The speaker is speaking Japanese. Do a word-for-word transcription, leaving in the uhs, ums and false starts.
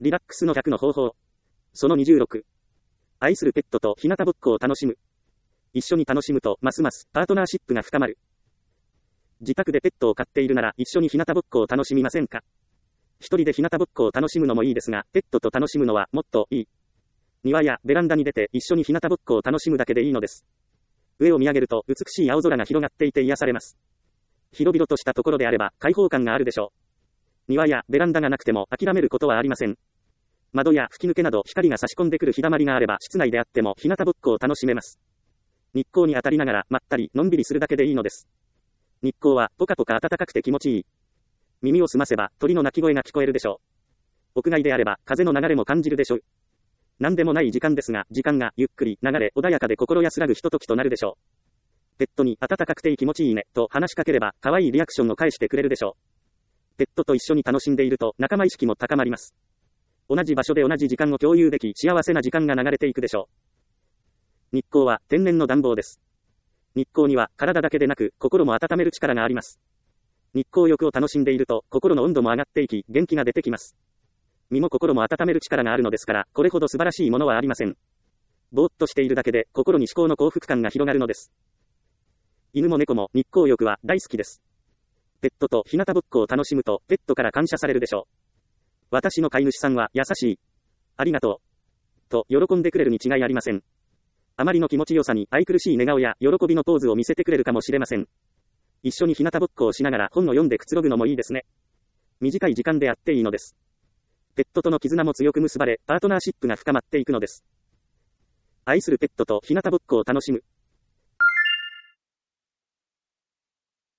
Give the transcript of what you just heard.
リラックスのひゃくの方法。そのにじゅうろく。愛するペットと日向ぼっこを楽しむ。一緒に楽しむとますますパートナーシップが深まる。自宅でペットを飼っているなら一緒に日向ぼっこを楽しみませんか？一人で日向ぼっこを楽しむのもいいですが、ペットと楽しむのはもっといい。庭やベランダに出て一緒に日向ぼっこを楽しむだけでいいのです。上を見上げると美しい青空が広がっていて癒されます。広々としたところであれば開放感があるでしょう。庭やベランダがなくても諦めることはありません。窓や吹き抜けなど光が差し込んでくる日だまりがあれば室内であっても日向ぼっこを楽しめます。日光に当たりながらまったりのんびりするだけでいいのです。日光はポカポカ暖かくて気持ちいい。耳を澄ませば鳥の鳴き声が聞こえるでしょう。屋外であれば風の流れも感じるでしょう。何でもない時間ですが、時間がゆっくり流れ穏やかで心安らぐひとときとなるでしょう。ペットに暖かくて気持ちいいねと話しかければ可愛いリアクションを返してくれるでしょう。ペットと一緒に楽しんでいると仲間意識も高まります。同じ場所で同じ時間を共有でき幸せな時間が流れていくでしょう。日光は天然の暖房です。日光には体だけでなく心も温める力があります。日光浴を楽しんでいると心の温度も上がっていき元気が出てきます。身も心も温める力があるのですからこれほど素晴らしいものはありません。ぼーっとしているだけで心に至高の幸福感が広がるのです。犬も猫も日光浴は大好きです。ペットと日向ぼっこを楽しむとペットから感謝されるでしょう。私の飼い主さんは優しい。ありがとう。と喜んでくれるに違いありません。あまりの気持ちよさに愛くるしい寝顔や喜びのポーズを見せてくれるかもしれません。一緒に日向ぼっこをしながら本を読んでくつろぐのもいいですね。短い時間であっていいのです。ペットとの絆も強く結ばれ、パートナーシップが深まっていくのです。愛するペットと日向ぼっこを楽しむ。